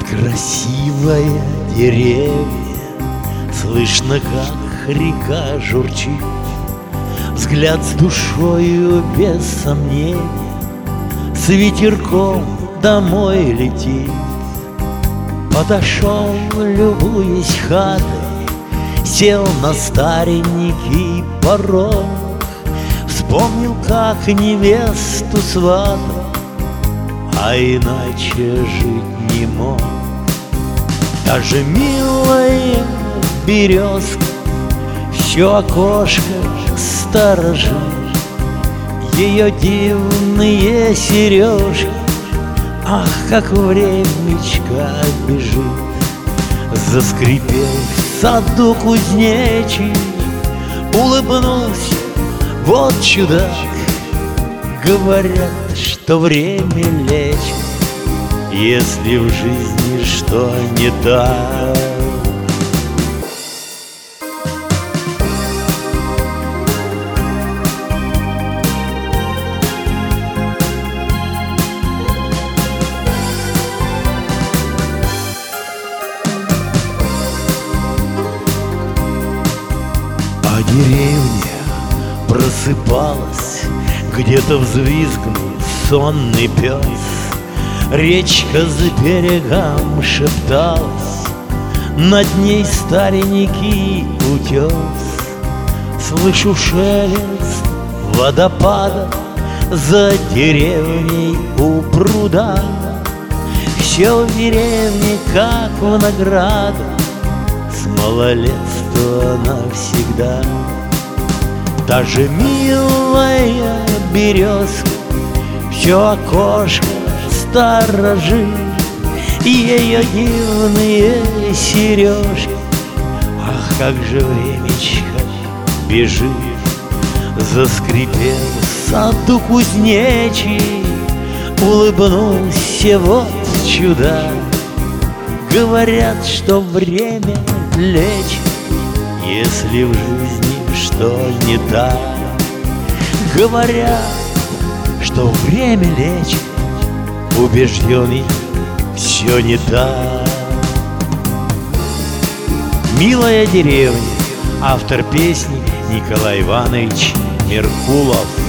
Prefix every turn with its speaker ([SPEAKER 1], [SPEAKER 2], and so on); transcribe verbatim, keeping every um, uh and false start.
[SPEAKER 1] Красивая деревня, слышно, как река журчит, взгляд с душою без сомнения с ветерком домой летит. Подошел, любуясь хатой, сел на старенький порог, вспомнил, как невесту сватал, а иначе жить не мог. Даже милая березка все окошко сторожит, ее дивные сережки, ах, как времечко бежит. Заскрипел в саду кузнечий, улыбнулся, вот чудак. Говорят, что время лечит, если в жизни что не так. А деревня просыпалась, где-то взвизгнул сонный пес. Речка за берегом шепталась, над ней старенький утес. Слышу шелест водопада за деревней у пруда. Все в деревне, как в награду, с малолетства навсегда. Даже милая березка все окошко сторожит, ее дивные сережки, ах, как же времечко бежит. Заскрипел в саду кузнечий, улыбнулся, вот чудак. Говорят, что время лечит, если в жизни что не так. Говорят, что время лечит, убежденный, все не так. «Милая деревня», автор песни Николай Иванович Меркулов.